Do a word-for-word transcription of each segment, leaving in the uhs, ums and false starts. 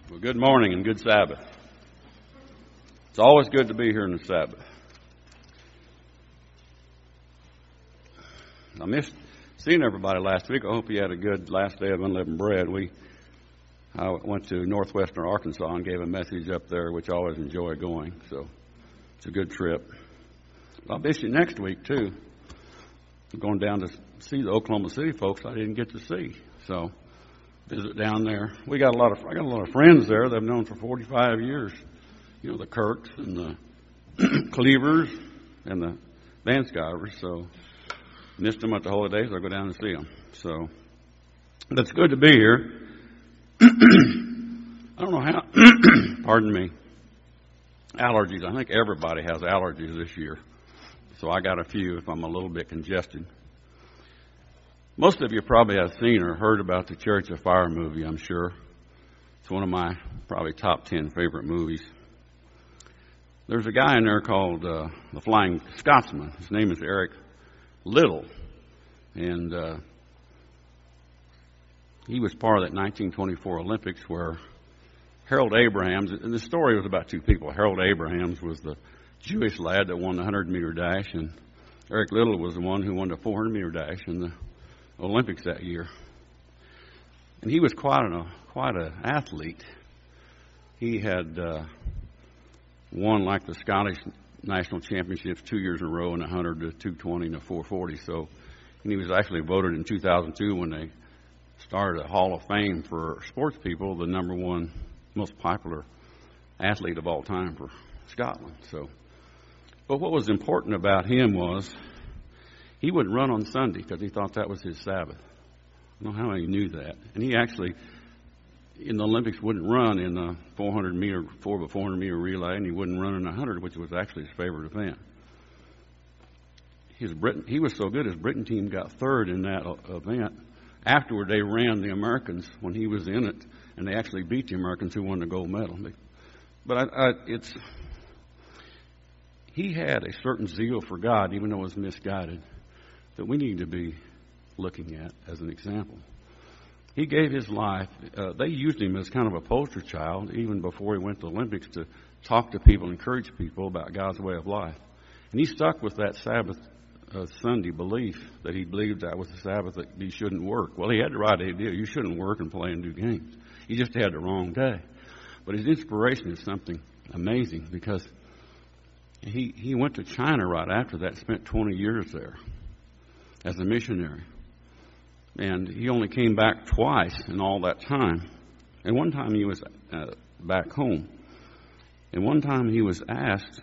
Well, good morning and good Sabbath. It's always good to be here in the Sabbath. I missed seeing everybody last week. I hope you had a good last day of unleavened bread. We I went to northwestern Arkansas and gave a message up there, which I always enjoy going. So it's a good trip. I'll miss you next week too. I'm going down to see the Oklahoma City folks I didn't get to see. So visit down there. We got a lot of I got a lot of friends there that I've known for forty-five years. You know, the Kirks and the Cleavers and the Van Skyvers. So missed them at the holidays. I'll go down and see them. So but it's good to be here. I don't know how. Pardon me. Allergies. I think everybody has allergies this year. So I got a few if I'm a little bit congested. Most of you probably have seen or heard about the Church of Fire movie, I'm sure. It's one of my probably top ten favorite movies. There's a guy in there called uh, the Flying Scotsman. His name is Eric Liddell. And uh, he was part of that nineteen twenty-four Olympics where Harold Abrahams, and the story was about two people. Harold Abrahams was the Jewish lad that won the one hundred meter dash, and Eric Liddell was the one who won the four hundred meter dash in the Olympics that year. And he was quite an quite an athlete. He had uh, won like the Scottish national championships two years in a row in the one hundred, the two twenty, and the four forty. So, and he was actually voted in two thousand two when they started a Hall of Fame for sports people, the number one most popular athlete of all time for Scotland. So, but what was important about him was he wouldn't run on Sunday because he thought that was his Sabbath. I don't know how he knew that. And he actually, in the Olympics, wouldn't run in the four hundred meter, four by four hundred meter relay, and he wouldn't run in the one hundred, which was actually his favorite event. His Britain, he was so good, his Britain team got third in that event. Afterward, they ran the Americans when he was in it, and they actually beat the Americans who won the gold medal. But I, I, it's he had a certain zeal for God, even though it was misguided, that we need to be looking at as an example. He gave his life. Uh, they used him as kind of a poster child, even before he went to the Olympics, to talk to people, encourage people about God's way of life. And he stuck with that Sabbath uh, Sunday belief that he believed that was the Sabbath, that he shouldn't work. Well, he had the right idea. You shouldn't work and play and do games. He just had the wrong day. But his inspiration is something amazing, because he, he went to China right after that, spent twenty years there as a missionary. And he only came back twice in all that time. And one time he was uh, back home. And one time he was asked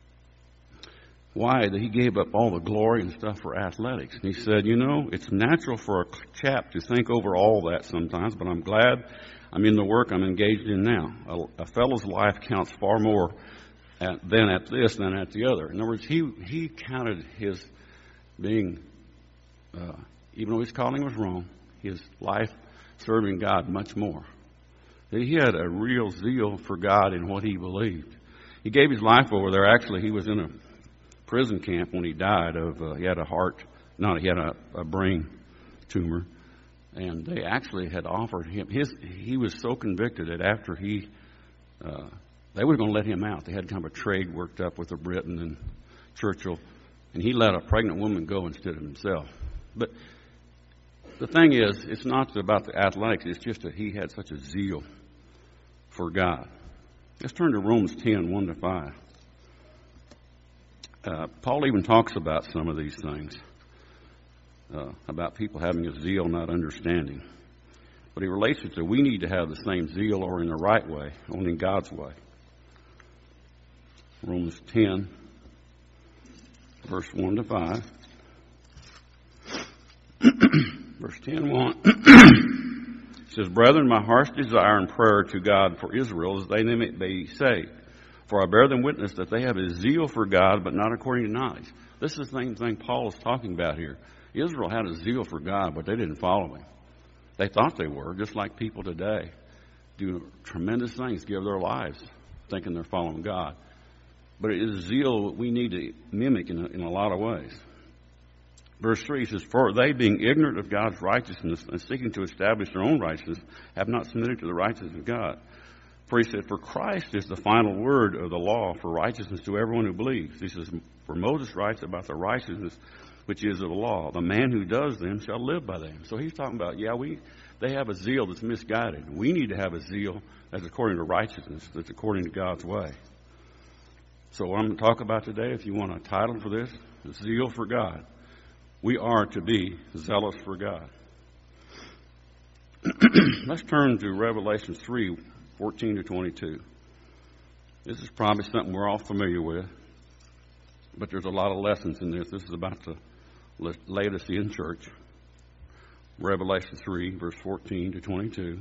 why that he gave up all the glory and stuff for athletics. And he said, you know, it's natural for a chap to think over all that sometimes, but I'm glad I'm in the work I'm engaged in now. A, a fellow's life counts far more at, than at this than at the other. In other words, he, he counted his being... Uh, even though his calling was wrong, his life serving God much more. He had a real zeal for God in what he believed. He gave his life over there. Actually, he was in a prison camp when he died of, uh, he had a heart, no, he had a, a brain tumor. And they actually had offered him, his, he was so convicted that after he, uh, they were going to let him out. They had kind of a trade worked up with the Britain and Churchill. And he let a pregnant woman go instead of himself. But the thing is, it's not about the athletics. It's just that he had such a zeal for God. Let's turn to Romans ten, one to five. Uh, Paul even talks about some of these things, uh, about people having a zeal, not understanding. But he relates it to we need to have the same zeal, or in the right way, only in God's way. Romans ten, verse one to five. Verse ten, one says, Brethren, my heart's desire and prayer to God for Israel is that they may be saved. For I bear them witness that they have a zeal for God, but not according to knowledge. This is the same thing Paul is talking about here. Israel had a zeal for God, but they didn't follow him. They thought they were, just like people today do tremendous things, give their lives, thinking they're following God. But it is zeal we need to mimic in a, in a lot of ways. Verse three says, For they, being ignorant of God's righteousness and seeking to establish their own righteousness, have not submitted to the righteousness of God. For he said, for Christ is the final word of the law for righteousness to everyone who believes. He says, for Moses writes about the righteousness which is of the law. The man who does them shall live by them. So he's talking about, yeah, we they have a zeal that's misguided. We need to have a zeal that's according to righteousness, that's according to God's way. So what I'm going to talk about today, if you want a title for this, is Zeal for God. We are to be zealous for God. Let's turn to Revelation three, fourteen to twenty-two. This is probably something we're all familiar with, but there's a lot of lessons in this. This is about the Laodicean church. Revelation three, verse fourteen to twenty-two.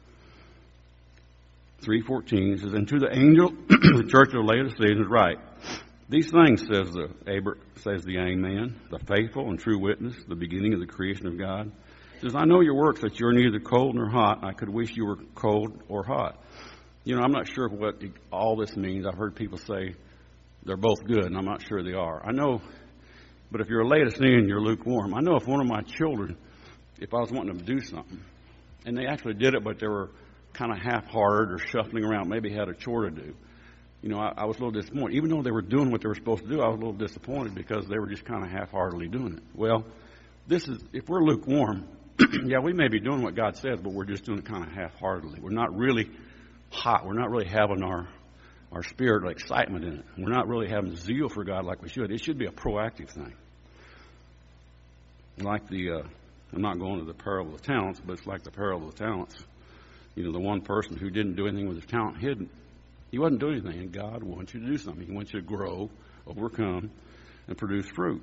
three fourteen says, and to the angel of the church of Laodicea is write, these things says the Aber, says the Amen, the faithful and true witness, the beginning of the creation of God. It says, I know your works, that you're neither cold nor hot. I could wish you were cold or hot. You know, I'm not sure what all this means. I've heard people say they're both good, and I'm not sure they are. I know, but if you're a Laodicean, you're lukewarm. I know if one of my children, if I was wanting them to do something, and they actually did it, but they were kind of half-hearted or shuffling around, maybe had a chore to do. You know, I, I was a little disappointed. Even though they were doing what they were supposed to do, I was a little disappointed because they were just kind of half-heartedly doing it. Well, this is, if we're lukewarm, yeah, we may be doing what God says, but we're just doing it kind of half-heartedly. We're not really hot. We're not really having our, our spirit or excitement in it. We're not really having zeal for God like we should. It should be a proactive thing. Like the, uh, I'm not going to the parable of the talents, but it's like the parable of the talents. You know, the one person who didn't do anything with his talent hidden. He wasn't doing anything, and God wants you to do something. He wants you to grow, overcome, and produce fruit.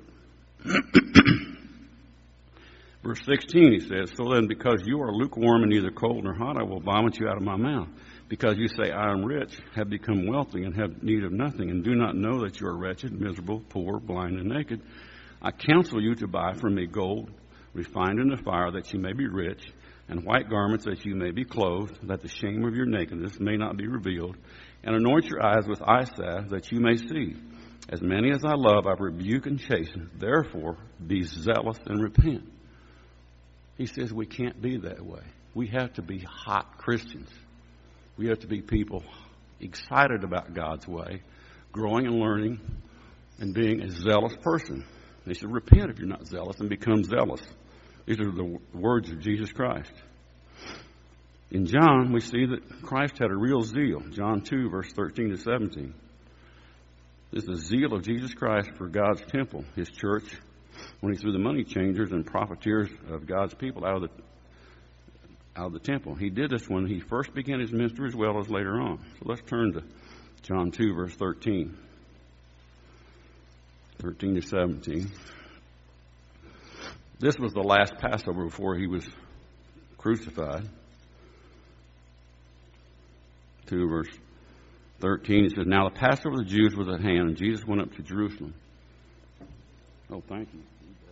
Verse sixteen, he says, so then because you are lukewarm and neither cold nor hot, I will vomit you out of my mouth. Because you say, I am rich, have become wealthy, and have need of nothing, and do not know that you are wretched, miserable, poor, blind, and naked. I counsel you to buy from me gold, refined in the fire, that you may be rich, and white garments that you may be clothed, that the shame of your nakedness may not be revealed, and anoint your eyes with eye salve, that you may see. As many as I love, I rebuke and chasten. Therefore, be zealous and repent. He says we can't be that way. We have to be hot Christians. We have to be people excited about God's way, growing and learning, and being a zealous person. He said, repent if you're not zealous, and become zealous. These are the words of Jesus Christ. In John, we see that Christ had a real zeal. John two, verse thirteen to seventeen. This is the zeal of Jesus Christ for God's temple, his church, when he threw the money changers and profiteers of God's people out of the out of the temple. He did this when he first began his ministry as well as later on. So let's turn to John two, verse thirteen. thirteen to seventeen. This was the last Passover before he was crucified. two, verse thirteen, it says, now the Passover of the Jews was at hand, and Jesus went up to Jerusalem. Oh, thank you.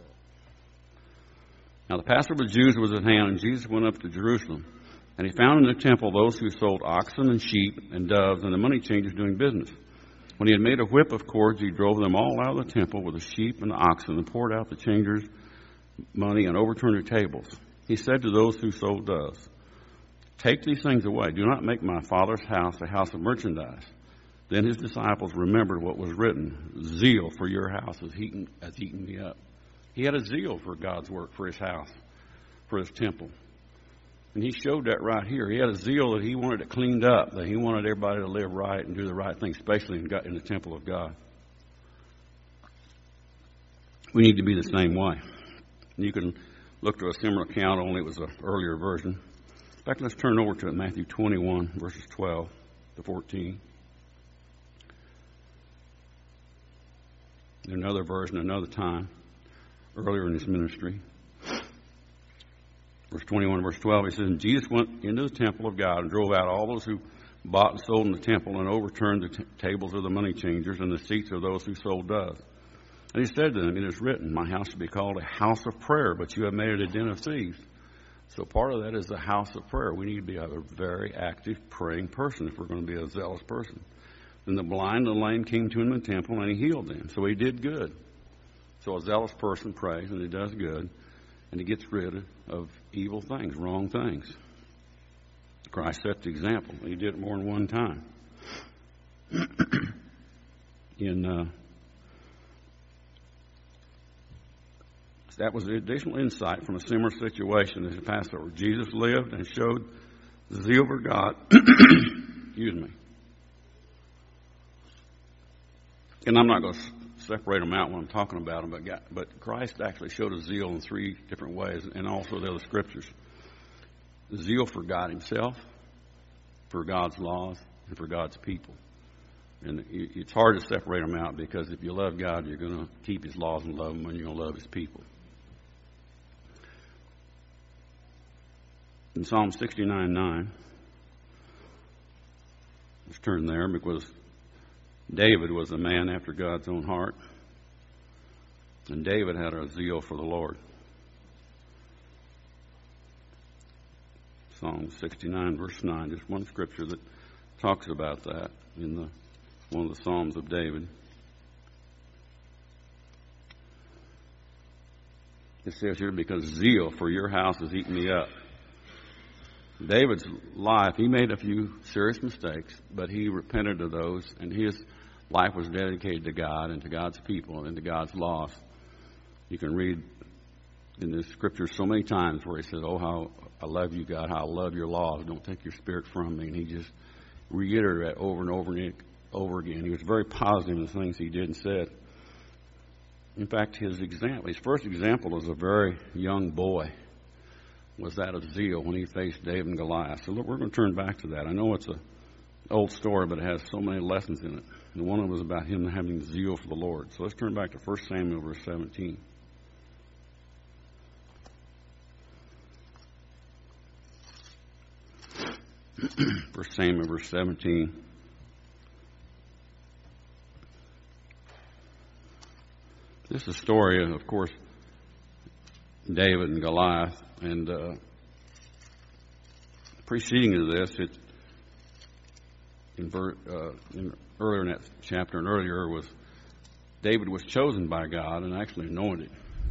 Now the Passover of the Jews was at hand, and Jesus went up to Jerusalem. And he found in the temple those who sold oxen and sheep and doves, and the money changers doing business. When he had made a whip of cords, he drove them all out of the temple with the sheep and the oxen, and poured out the changers' money and overturned their tables. He said to those who sold doves, take these things away. Do not make my Father's house a house of merchandise. Then his disciples remembered what was written, zeal for your house has eaten, has eaten me up. He had a zeal for God's work, for his house, for his temple. And he showed that right here. He had a zeal that he wanted it cleaned up, that he wanted everybody to live right and do the right thing, especially in, God, in the temple of God. We need to be the same way. And you can look to a similar account, only it was an earlier version. In fact, let's turn over to it, Matthew twenty-one, verses twelve to fourteen. Another version, another time, earlier in his ministry. Verse twenty-one, verse twelve, he says, and Jesus went into the temple of God and drove out all those who bought and sold in the temple, and overturned the t- tables of the money changers and the seats of those who sold doves. And he said to them, it is written, my house shall be called a house of prayer, but you have made it a den of thieves. So part of that is the house of prayer. We need to be a very active, praying person if we're going to be a zealous person. Then the blind and the lame came to him in the temple, and he healed them. So he did good. So a zealous person prays, and he does good, and he gets rid of evil things, wrong things. Christ set the example. He did it more than one time. In uh, that was the additional insight from a similar situation as the Passover. Jesus lived and showed zeal for God. Excuse me. And I'm not going to separate them out when I'm talking about them, but, God, but Christ actually showed a zeal in three different ways, and also the other scriptures. Zeal for God himself, for God's laws, and for God's people. And it's hard to separate them out, because if you love God, you're going to keep his laws and love him, and you're going to love his people. In Psalm sixty-nine nine, let's turn there, because David was a man after God's own heart. And David had a zeal for the Lord. Psalm sixty-nine, verse nine, just one scripture that talks about that in the one of the Psalms of David. It says here, because zeal for your house has eaten me up. David's life, he made a few serious mistakes, but he repented of those, and his life was dedicated to God and to God's people and to God's laws. You can read in the scripture so many times where he says, oh, how I love you, God, how I love your laws. Don't take your spirit from me. And he just reiterated that over and over and over again. He was very positive in the things he did and said. In fact, his example, his first example as a very young boy was that of zeal when he faced David and Goliath. So look, we're going to turn back to that. I know it's an old story, but it has so many lessons in it. And one of them was about him having zeal for the Lord. So let's turn back to First Samuel, verse seventeen. First Samuel, verse seventeen. This is a story, of course, David and Goliath. And uh, preceding to this, it in, ver, uh, in earlier in that chapter and earlier was David was chosen by God and actually anointed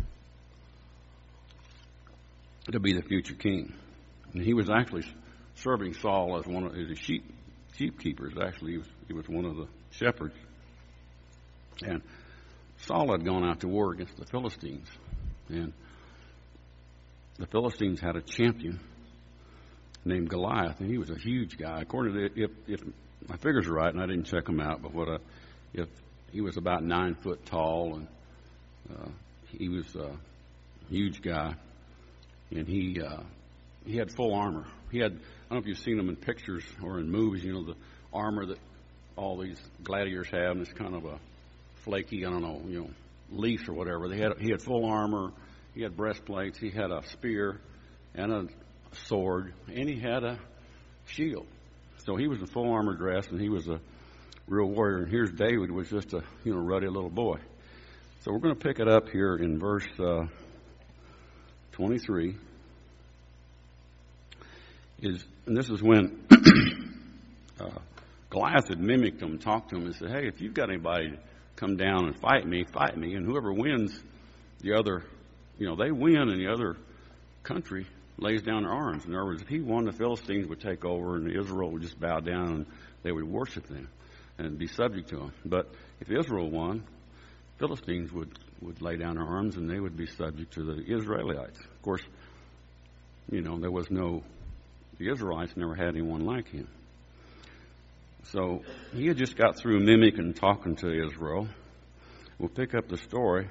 to be the future king. And he was actually serving Saul as one of his sheep sheep keepers. Actually, he was, he was one of the shepherds. And Saul had gone out to war against the Philistines. And the Philistines had a champion named Goliath, and he was a huge guy. According to the, if, if my figures are right, and I didn't check them out, but what a, if he was about nine foot tall, and uh, he was a huge guy, and he uh, he had full armor. He had, I don't know if you've seen them in pictures or in movies, you know, the armor that all these gladiators have, and it's kind of a flaky, I don't know, you know, leaf or whatever. They had he had full armor. He had breastplates. He had a spear and a sword, and he had a shield. So he was in full armor dress, and he was a real warrior. And here's David, who was just a you know ruddy little boy. So we're going to pick it up here in verse uh, twenty-three. Is and this is when uh, Goliath had mimicked him, talked to him, and said, "Hey, if you've got anybody to come down and fight me, fight me, and whoever wins, the other." You know, they win, and the other country lays down their arms. In other words, if he won, the Philistines would take over, and Israel would just bow down, and they would worship them and be subject to them. But if Israel won, Philistines would, would lay down their arms, and they would be subject to the Israelites. Of course, you know, there was no, the Israelites never had anyone like him. So he had just got through mimicking and talking to Israel. We'll pick up the story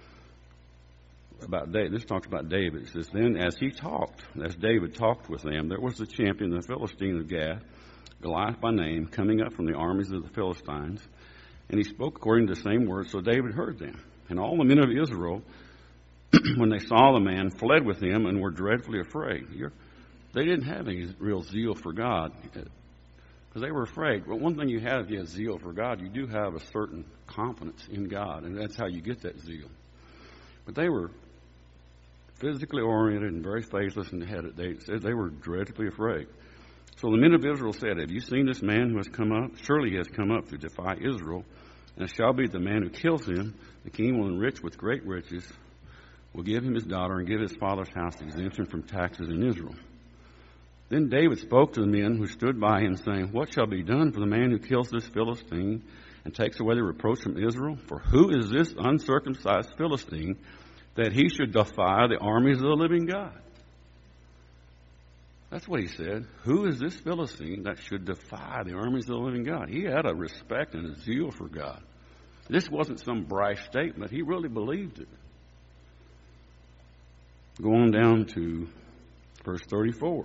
about David. This talks about David. It says, then as he talked, as David talked with them, there was the champion, the Philistine of Gath, Goliath by name, coming up from the armies of the Philistines. And he spoke according to the same words, so David heard them. And all the men of Israel, when they saw the man, fled with him and were dreadfully afraid. You're, they didn't have any real zeal for God because they were afraid. But one thing you have if you have zeal for God, you do have a certain confidence in God, and that's how you get that zeal. But they were physically oriented and very faithless, and had, they said they were dreadfully afraid. So the men of Israel said, have you seen this man who has come up? Surely he has come up to defy Israel, and it shall be the man who kills him, the king will enrich with great riches, will give him his daughter, and give his father's house exemption from taxes in Israel. Then David spoke to the men who stood by him, saying, What shall be done for the man who kills this Philistine and takes away the reproach from Israel? For who is this uncircumcised Philistine that he should defy the armies of the living God? That's what he said. Who is this Philistine that should defy the armies of the living God? He had a respect and a zeal for God. This wasn't some brash statement. He really believed it. Go on down to verse thirty-four.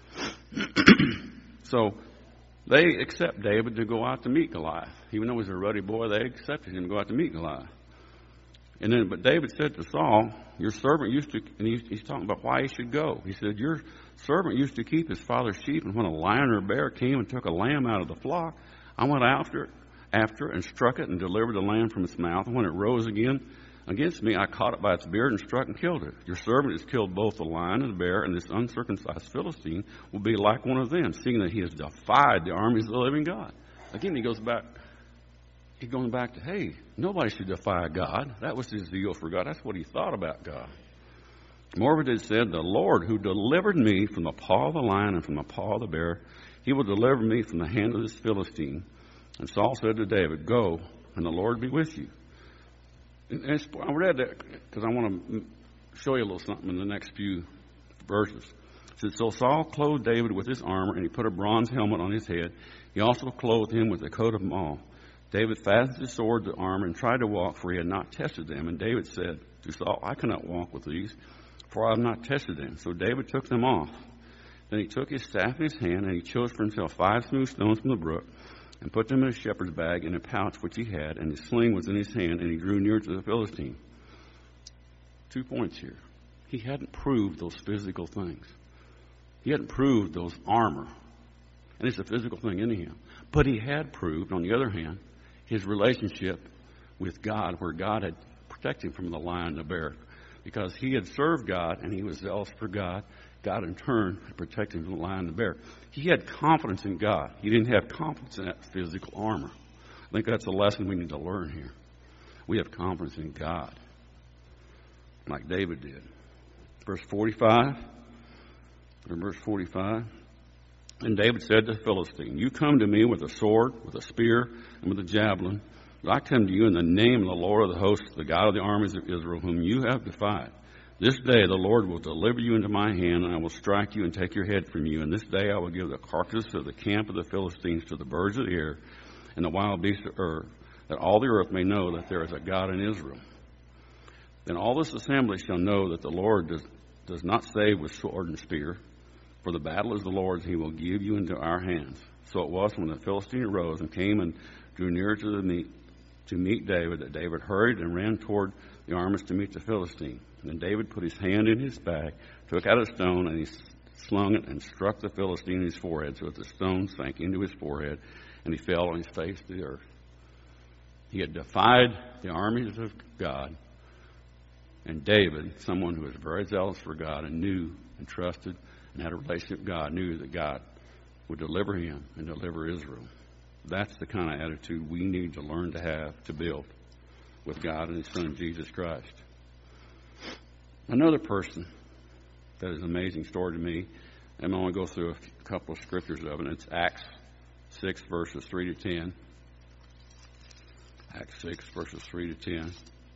So they accept David to go out to meet Goliath. Even though he was a ruddy boy, they accepted him to go out to meet Goliath. And then, but David said to Saul, your servant used to, and he's, he's talking about why he should go. He said, your servant used to keep his father's sheep, and when a lion or a bear came and took a lamb out of the flock, I went after it, after it and struck it and delivered the lamb from its mouth. And when it rose again against me, I caught it by its beard and struck and killed it. Your servant has killed both the lion and the bear, and this uncircumcised Philistine will be like one of them, seeing that he has defied the armies of the living God. Again, he goes back, he's going back to, hey, nobody should defy God. That was his zeal for God. That's what he thought about God. Moreover, it said, the Lord who delivered me from the paw of the lion and from the paw of the bear, he will deliver me from the hand of this Philistine. And Saul said to David, go, and the Lord be with you. And I read that because I want to show you a little something in the next few verses. It says, so Saul clothed David with his armor, and he put a bronze helmet on his head. He also clothed him with a coat of maul. David fastened his sword to the armor and tried to walk, for he had not tested them. And David said to Saul, I cannot walk with these, for I have not tested them. So David took them off. Then he took his staff in his hand, and he chose for himself five smooth stones from the brook, and put them in a shepherd's bag in a pouch which he had, and his sling was in his hand, and he drew near to the Philistine. Two points here. He hadn't proved those physical things. He hadn't proved those armor. And it's a physical thing in him. But he had proved, on the other hand, his relationship with God, where God had protected him from the lion and the bear. Because he had served God, and he was zealous for God. God, in turn, protected him from the lion and the bear. He had confidence in God. He didn't have confidence in that physical armor. I think that's a lesson we need to learn here. We have confidence in God, like David did. Verse forty-five. Or verse forty-five. And David said to the Philistine, you come to me with a sword, with a spear, and with a javelin. But I come to you in the name of the Lord of the hosts, the God of the armies of Israel, whom you have defied. This day the Lord will deliver you into my hand, and I will strike you and take your head from you. And this day I will give the carcass of the camp of the Philistines to the birds of the air and the wild beasts of earth, that all the earth may know that there is a God in Israel. Then all this assembly shall know that the Lord does, does not save with sword and spear, for the battle is the Lord's, he will give you into our hands. So it was when the Philistine arose and came and drew near to the meet, to meet David, that David hurried and ran toward the armies to meet the Philistine. And then David put his hand in his bag, took out a stone, and he slung it and struck the Philistine in his forehead, so that the stone sank into his forehead, and he fell on his face to the earth. He had defied the armies of God, and David, someone who was very zealous for God and knew and trusted and had a relationship with God, knew that God would deliver him and deliver Israel. That's the kind of attitude we need to learn to have, to build with God and his Son, Jesus Christ. Another person that is an amazing story to me, and I'm going to go through a couple of scriptures of it. It's Acts six, verses three to ten. Acts six, verses three to ten.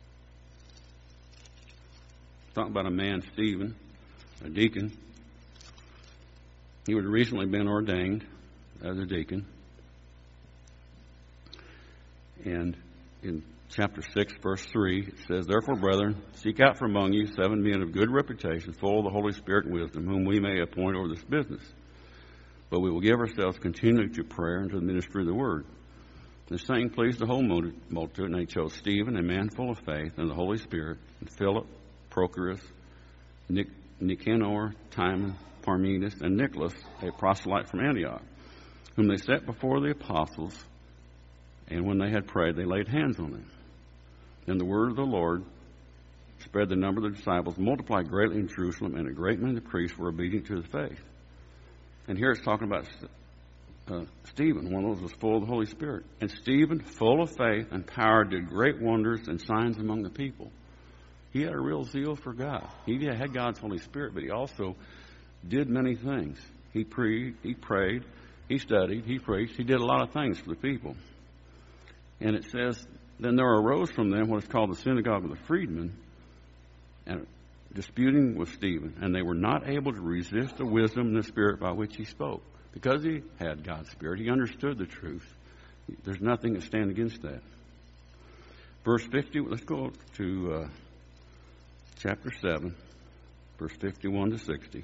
Talking about a man, Stephen, a deacon. He had recently been ordained as a deacon. And in chapter six, verse three, it says, therefore, brethren, seek out from among you seven men of good reputation, full of the Holy Spirit and wisdom, whom we may appoint over this business. But we will give ourselves continually to prayer and to the ministry of the word. And the saying pleased the whole multitude, and they chose Stephen, a man full of faith and the Holy Spirit, and Philip, Prochorus, Nic- Nicanor, Timon, Parmenas, and Nicholas, a proselyte from Antioch, whom they set before the apostles. And when they had prayed, they laid hands on them. Then the word of the Lord spread, the number of the disciples multiplied greatly in Jerusalem, and a great many of the priests were obedient to the faith. And here it's talking about uh, Stephen, one of those was full of the Holy Spirit. And Stephen, full of faith and power, did great wonders and signs among the people. He had a real zeal for God. He had God's Holy Spirit, but he also did many things. He pre he prayed, he studied, he preached, he did a lot of things for the people. And it says, then there arose from them what is called the synagogue of the freedmen, and disputing with Stephen, and they were not able to resist the wisdom and the spirit by which he spoke. Because he had God's Spirit, he understood the truth. There's nothing to stand against that. Verse fifty, let's go to uh, chapter seven, verse fifty-one to sixty.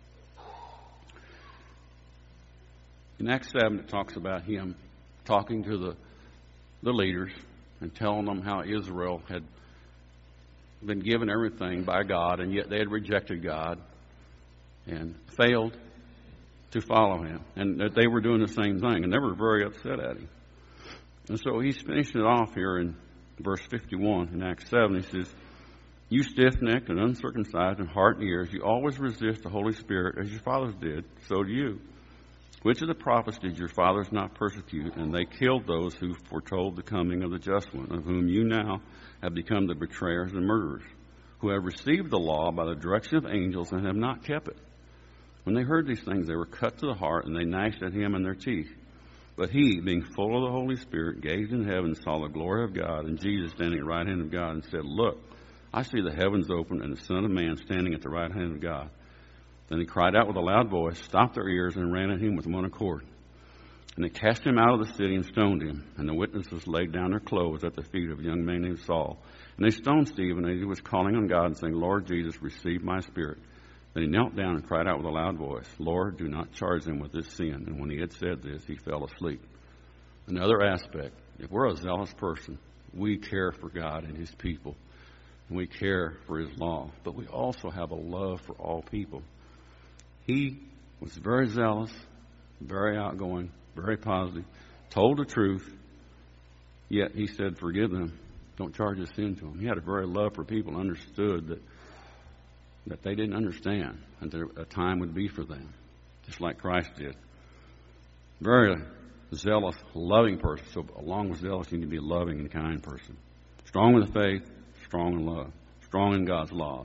In Acts seven, it talks about him talking to the, the leaders and telling them how Israel had been given everything by God, and yet they had rejected God and failed to follow him, and that they were doing the same thing, and they were very upset at him. And so he's finishing it off here in verse fifty-one in Acts seven. He says, you stiff-necked and uncircumcised in heart and ears, you always resist the Holy Spirit as your fathers did, so do you. Which of the prophets did your fathers not persecute? And they killed those who foretold the coming of the just one, of whom you now have become the betrayers and murderers, who have received the law by the direction of angels and have not kept it. When they heard these things, they were cut to the heart, and they gnashed at him in their teeth. But he, being full of the Holy Spirit, gazed in heaven, saw the glory of God, and Jesus standing at the right hand of God, and said, look, I see the heavens open, and the Son of Man standing at the right hand of God. Then he cried out with a loud voice, stopped their ears, and ran at him with one accord. And they cast him out of the city and stoned him. And the witnesses laid down their clothes at the feet of a young man named Saul. And they stoned Stephen as he was calling on God and saying, Lord Jesus, receive my spirit. Then he knelt down and cried out with a loud voice, Lord, do not charge them with this sin. And when he had said this, he fell asleep. Another aspect, if we're a zealous person, we care for God and his people. And we care for his law. But we also have a love for all people. He was very zealous, very outgoing, very positive, told the truth, yet he said, forgive them. Don't charge this sin to them. He had a very love for people and understood that that they didn't understand and that a time would be for them, just like Christ did. Very zealous, loving person. So along with zealous, you need to be a loving and kind person. Strong in the faith, strong in love, strong in God's laws.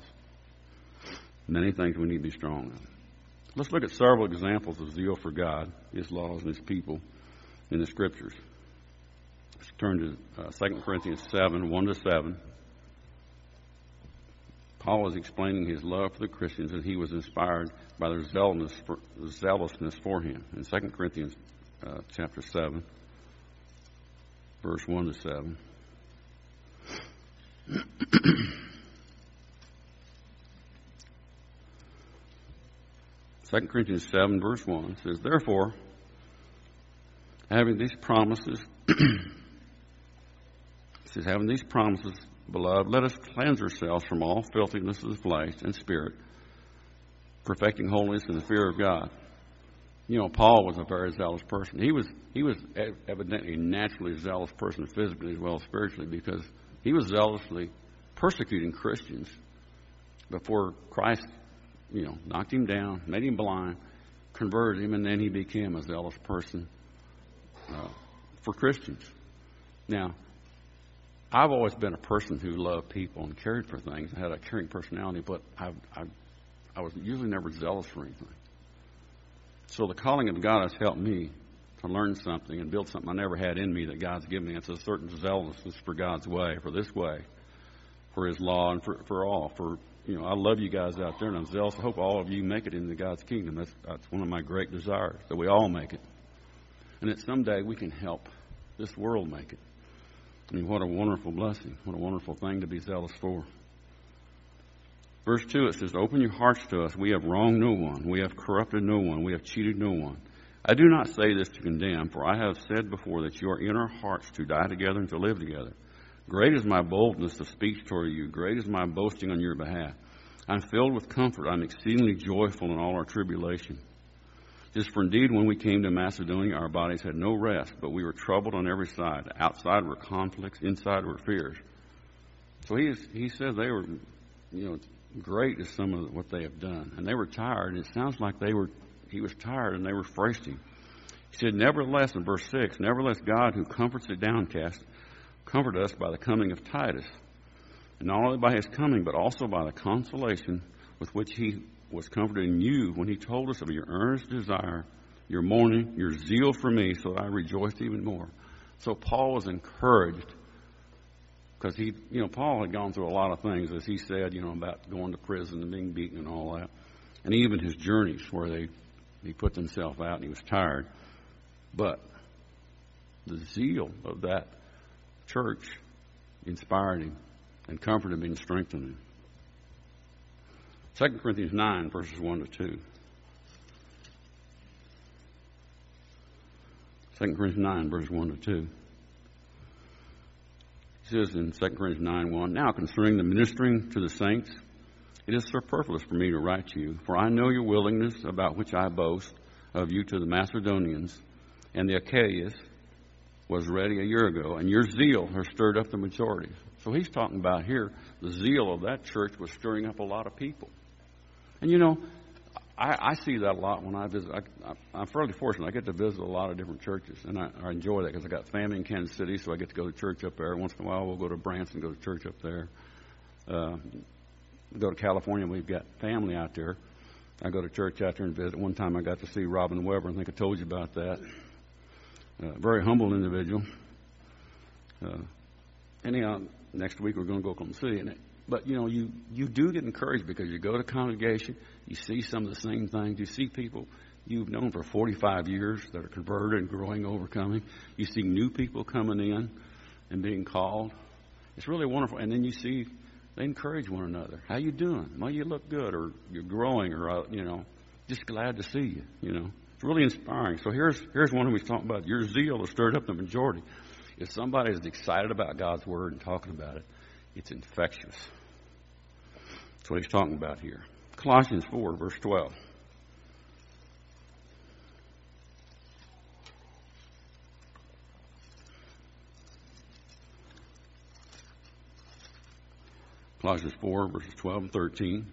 Many things we need to be strong in. Let's look at several examples of zeal for God, his laws, and his people in the Scriptures. Let's turn to uh, Second Corinthians seven, one to seven. Paul is explaining his love for the Christians, and he was inspired by their zealousness for, zealousness for him. In Second Corinthians uh, chapter seven, verse one to seven. Second Corinthians seven, verse one says, therefore, having these promises, it says, having these promises, beloved, let us cleanse ourselves from all filthiness of the flesh and spirit, perfecting holiness in the fear of God. You know, Paul was a very zealous person. He was he was evidently a naturally zealous person, physically as well as spiritually, because he was zealously persecuting Christians before Christ, you know, knocked him down, made him blind, converted him, and then he became a zealous person uh, for Christians. Now, I've always been a person who loved people and cared for things and had a caring personality, but I, I, I was usually never zealous for anything. So the calling of God has helped me to learn something and build something I never had in me that God's given me. It's a certain zealousness for God's way, for this way, for his law, and for, for all. For, you know, I love you guys out there, and I'm zealous. I hope all of you make it into God's kingdom. That's, that's one of my great desires, that we all make it. And that someday we can help this world make it. I mean, what a wonderful blessing. What a wonderful thing to be zealous for. Verse two, it says, open your hearts to us. We have wronged no one. We have corrupted no one. We have cheated no one. I do not say this to condemn, for I have said before that you are in our hearts to die together and to live together. Great is my boldness of speech toward you. Great is my boasting on your behalf. I'm filled with comfort. I'm exceedingly joyful in all our tribulation. Just for indeed, when we came to Macedonia, our bodies had no rest, but we were troubled on every side. Outside were conflicts, inside were fears. So he, is, he says they were, you know, great is some of what they have done. And they were tired, and it sounds like they were. He was tired, and they were thirsty. He said, nevertheless, in verse six, nevertheless, God, who comforts the downcast, comforted us by the coming of Titus. And not only by his coming, but also by the consolation with which he was comforted in you when he told us of your earnest desire, your mourning, your zeal for me, so that I rejoiced even more. So Paul was encouraged because he, you know, Paul had gone through a lot of things, as he said, you know, about going to prison and being beaten and all that. And even his journeys where they, he put himself out and he was tired. But the zeal of that church inspired him and comforted him and strengthened him. Second Corinthians nine, verses one to two. Second Corinthians nine, verses one to two. It says in Second Corinthians nine, one, now concerning the ministering to the saints, it is superfluous for me to write to you, for I know your willingness, about which I boast of you to the Macedonians, and the Achaeans was ready a year ago, and your zeal has stirred up the majority. So he's talking about here, the zeal of that church was stirring up a lot of people. And you know, I, I see that a lot when I visit. I, I, I'm fairly fortunate. I get to visit a lot of different churches, and I, I enjoy that because I got family in Kansas City, so I get to go to church up there. Once in a while, we'll go to Branson, go to church up there. Uh, go to California, we've got family out there. I go to church out there and visit. One time I got to see Robin Weber. I think I told you about that. Uh, very humble individual. Uh, anyhow, next week we're going to go come see it. But, you know, you, you do get encouraged because you go to congregation, you see some of the same things. You see people you've known for forty-five years that are converted and growing, overcoming. You see new people coming in and being called. It's really wonderful. And then you see they encourage one another. How you doing? Well, you look good, or you're growing, or, uh, you know, just glad to see you, you know. It's really inspiring. So here's here's one who he's talking about. Your zeal has stirred up the majority. If somebody is excited about God's Word and talking about it, it's infectious. That's what he's talking about here. Colossians four, verse twelve. Colossians four, verses twelve and thirteen.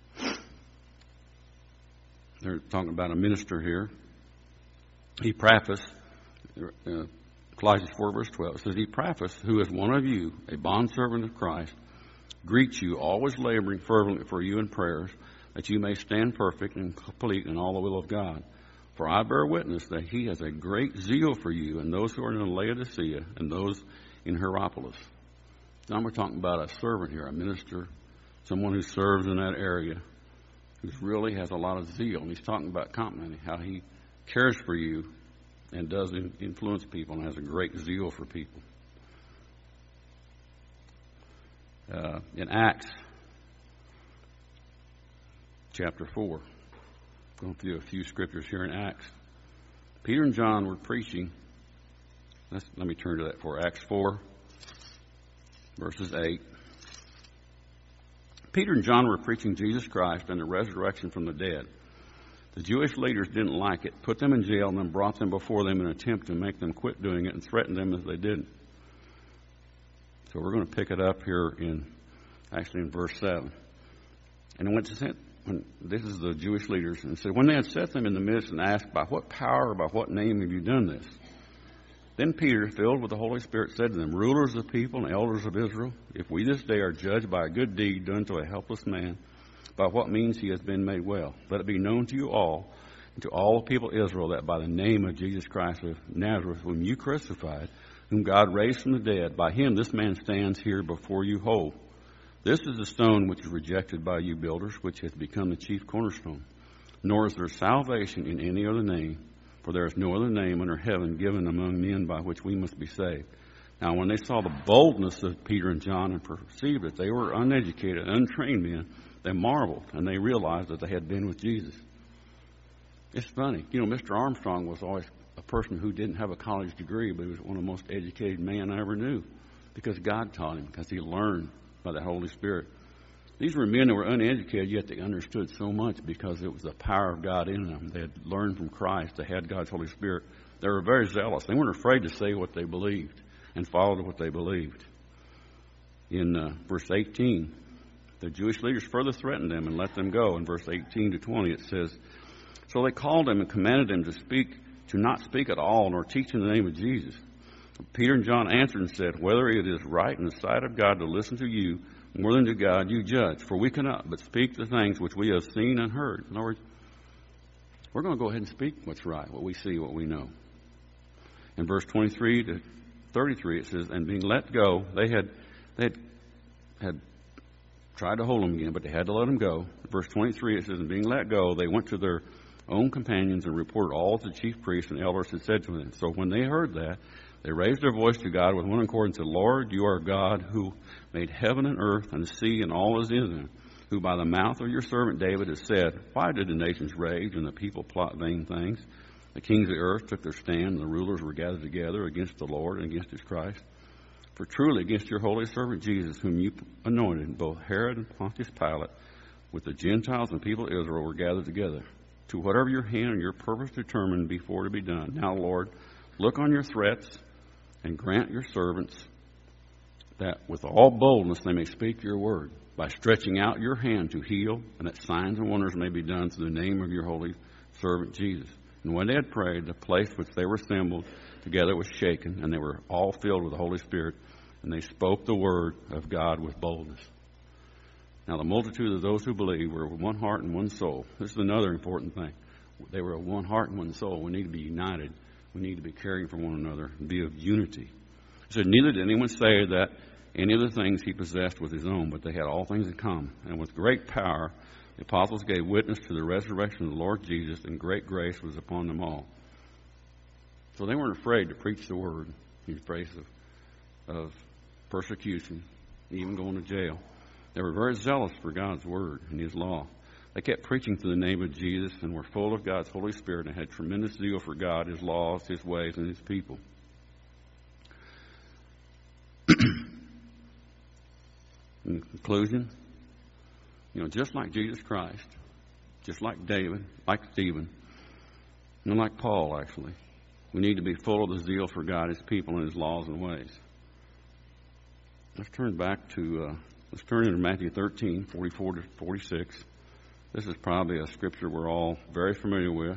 They're talking about a minister here. He prefaced, uh, Colossians four, verse twelve, it says, he prefaced, who is one of you, a bondservant of Christ, greets you, always laboring fervently for you in prayers, that you may stand perfect and complete in all the will of God. For I bear witness that he has a great zeal for you, and those who are in Laodicea, and those in Hierapolis. Now we're talking about a servant here, a minister, someone who serves in that area, who really has a lot of zeal. And he's talking about complimenting how he cares for you and does influence people and has a great zeal for people. Uh, in Acts chapter four, going through a few scriptures here in Acts, Peter and John were preaching. Let's, let me turn to that for Acts four, verses eight. Peter and John were preaching Jesus Christ and the resurrection from the dead. The Jewish leaders didn't like it, put them in jail, and then brought them before them in an attempt to make them quit doing it and threatened them if they didn't. So we're going to pick it up here in, actually in verse seven. And when, it when this is the Jewish leaders, and it said, when they had set them in the midst and asked, by what power or by what name have you done this? Then Peter, filled with the Holy Spirit, said to them, rulers of the people and elders of Israel, if we this day are judged by a good deed done to a helpless man, by what means he has been made well, let it be known to you all, and to all the people of Israel, that by the name of Jesus Christ of Nazareth, whom you crucified, whom God raised from the dead, by him this man stands here before you whole. This is the stone which is rejected by you builders, which has become the chief cornerstone. Nor is there salvation in any other name, for there is no other name under heaven given among men by which we must be saved. Now when they saw the boldness of Peter and John and perceived that they were uneducated, untrained men, they marveled, and they realized that they had been with Jesus. It's funny. You know, Mister Armstrong was always a person who didn't have a college degree, but he was one of the most educated men I ever knew because God taught him, because he learned by the Holy Spirit. These were men that were uneducated, yet they understood so much because it was the power of God in them. They had learned from Christ. They had God's Holy Spirit. They were very zealous. They weren't afraid to say what they believed and follow what they believed. In uh, verse eighteen, the Jewish leaders further threatened them and let them go. In verse eighteen to twenty, it says, so they called them and commanded them to speak, to not speak at all, nor teach in the name of Jesus. Peter and John answered and said, whether it is right in the sight of God to listen to you more than to God, you judge. For we cannot but speak the things which we have seen and heard. In other words, we're going to go ahead and speak what's right, what we see, what we know. In verse twenty-three to thirty-three, it says, and being let go, they had they had, had tried to hold him again, but they had to let him go. Verse twenty-three, it says, and being let go, they went to their own companions and reported all the chief priests and elders had said to them. So when they heard that, they raised their voice to God with one accord and said, Lord, you are God who made heaven and earth and the sea and all that is in them, who by the mouth of your servant David has said, why did the nations rage and the people plot vain things? The kings of the earth took their stand, and the rulers were gathered together against the Lord and against his Christ. For truly against your holy servant Jesus, whom you anointed, both Herod and Pontius Pilate, with the Gentiles and people of Israel were gathered together, to whatever your hand and your purpose determined before to be done. Now, Lord, look on your threats and grant your servants that with all boldness they may speak your word, by stretching out your hand to heal, and that signs and wonders may be done through the name of your holy servant Jesus. And when they had prayed, the place which they were assembled together was shaken, and they were all filled with the Holy Spirit, and they spoke the word of God with boldness. Now the multitude of those who believed were of one heart and one soul. This is another important thing. They were of one heart and one soul. We need to be united. We need to be caring for one another and be of unity. It said, neither did anyone say that any of the things he possessed was his own, but they had all things in common. And with great power the apostles gave witness to the resurrection of the Lord Jesus, and great grace was upon them all. So they weren't afraid to preach the word in face of, of persecution, even going to jail. They were very zealous for God's word and his law. They kept preaching to the name of Jesus and were full of God's Holy Spirit and had tremendous zeal for God, his laws, his ways, and his people. In conclusion, you know, just like Jesus Christ, just like David, like Stephen, and like Paul, actually, we need to be full of the zeal for God, his people, and his laws and ways. Let's turn back to, uh, let's turn into Matthew thirteen, forty-four to forty-six. This is probably a scripture we're all very familiar with.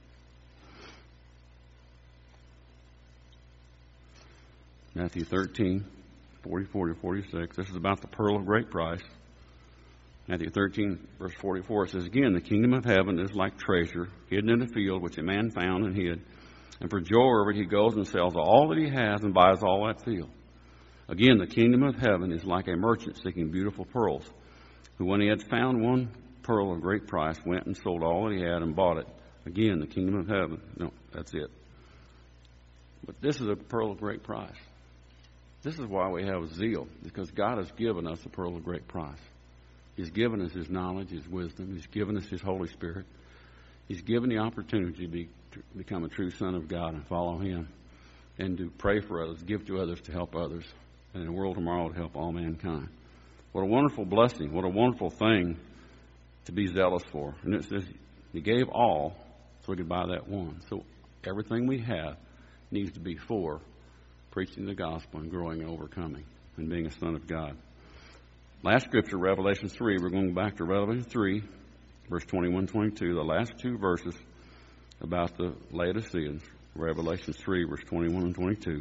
Matthew thirteen, forty-four to forty-six. This is about the pearl of great price. Matthew thirteen, verse forty-four, it says, again, the kingdom of heaven is like treasure hidden in a field, which a man found and hid. And for joy over it, he goes and sells all that he has and buys all that field. Again, the kingdom of heaven is like a merchant seeking beautiful pearls, who when he had found one pearl of great price, went and sold all that he had and bought it. Again, the kingdom of heaven. No, that's it. But this is a pearl of great price. This is why we have zeal, because God has given us a pearl of great price. He's given us his knowledge, his wisdom. He's given us his Holy Spirit. He's given the opportunity to, be, to become a true son of God and follow him, and to pray for others, give to others to help others, and in the world tomorrow to help all mankind. What a wonderful blessing. What a wonderful thing to be zealous for. And it says he gave all so we could buy that one. So everything we have needs to be for preaching the gospel and growing and overcoming and being a son of God. Last scripture, Revelation three. We're going back to Revelation three, verse twenty-one, twenty-two. The last two verses about the Laodiceans. Revelation three, verse twenty-one and twenty-two.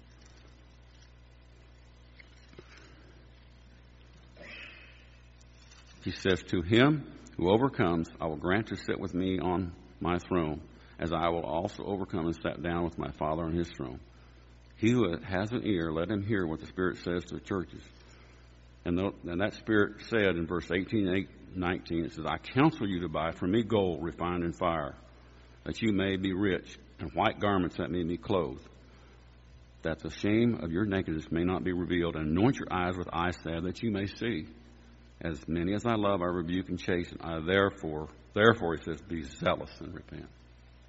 He says, to him who overcomes, I will grant to sit with me on my throne, as I will also overcome and sit down with my Father on his throne. He who has an ear, let him hear what the Spirit says to the churches. And, the, and that Spirit said in verse eighteen and nineteen, it says, I counsel you to buy from me gold refined in fire, that you may be rich, and white garments that may be clothed, that the shame of your nakedness may not be revealed, and anoint your eyes with eye salve, that you may see. As many as I love, I rebuke and chasten. I therefore, therefore, he says, be zealous and repent.